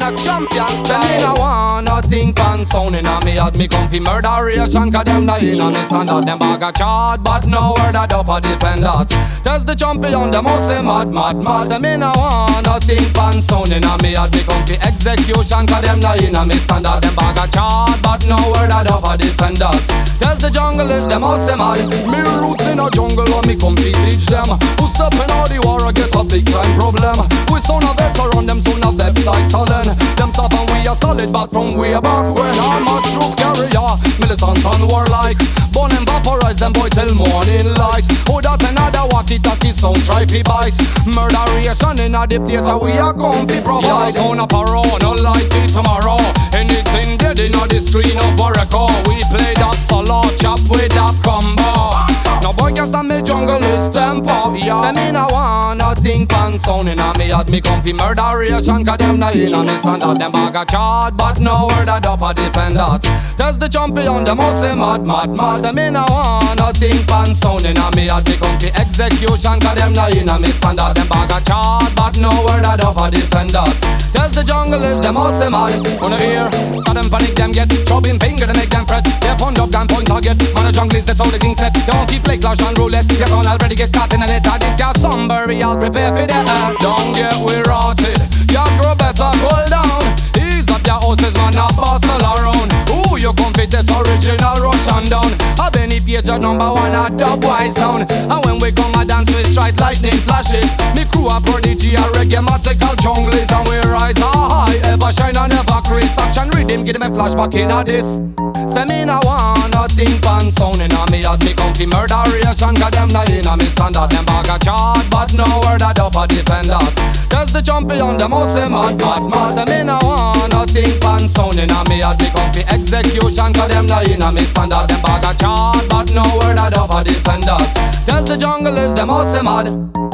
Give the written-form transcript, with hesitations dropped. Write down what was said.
a champion. Say me no wanna think and sound inna me head. Me come fi murderation 'cause them not inna me standard. Them bag a chart but no word a up a defenders. Test the champion, them all say mad. Say me no wanna think and sound inna me head. Me come fi execution 'cause them not inna me standard. Them bag a chart but no word a up a defenders. Test the jungle is them all say mad. Me roots in a jungle and me come fi teach them. Who step in all the war get a big time problem. We sound a veteran, them sound a website talent. Them soft and we are solid but from way back when I'm a troop carrier, militant and warlike. Born and vaporize them boy till morning light. Oh that's another walkie-talkie sound try fi bites. Murderation in a the place that we are come fi provide. Yeah, sound up a row, no light till tomorrow. Anything dead in the street of Boracay. We play that solo chop with that combo. No boy can stand me jungle is tempo. Yeah. Say me no wanna think and sound inna me head. Me come fi murderation 'cause them not inna me standard. Them bag a chart but no word a up a defenders. Test the champion, them all say mad. Say me no wanna think and sound inna me head. Me come fi execution 'cause them not inna me standard. Them bag a chart but no word a up a defenders. Test the jungle is them all say mad. Wanna hear? So them panic them get chopping finger to make them fret. They pound up gun point target. Man the jungle is that's how the king set. They won't keep play clash and roulette. Your son already get caught in a net. This guy somebody I'll prepare for the earth. Don't get we rotted. Your crew better cool down. Ease up your houses man a bustle around. Ooh you come fit this original Russian down. Have any page at number one a dubwise sound. And when we come a dance we strike lightning flashes. Me crew a prodigy a reggae magical junglers. And we rise high ever shine and never crease. Action rhythm give them a flashback in a this. Say me no wanna think and sound inna me head. Me come fi murderation 'cause them not inna me standard. Them bag a chart but no word a up a defenders. Test the champion, them all say mad. Say me no wanna think and sound inna me head. Me come fi execution 'cause them not inna me standard. Them bag a chart but no word a up a defenders. Test the jungle is them all say mad.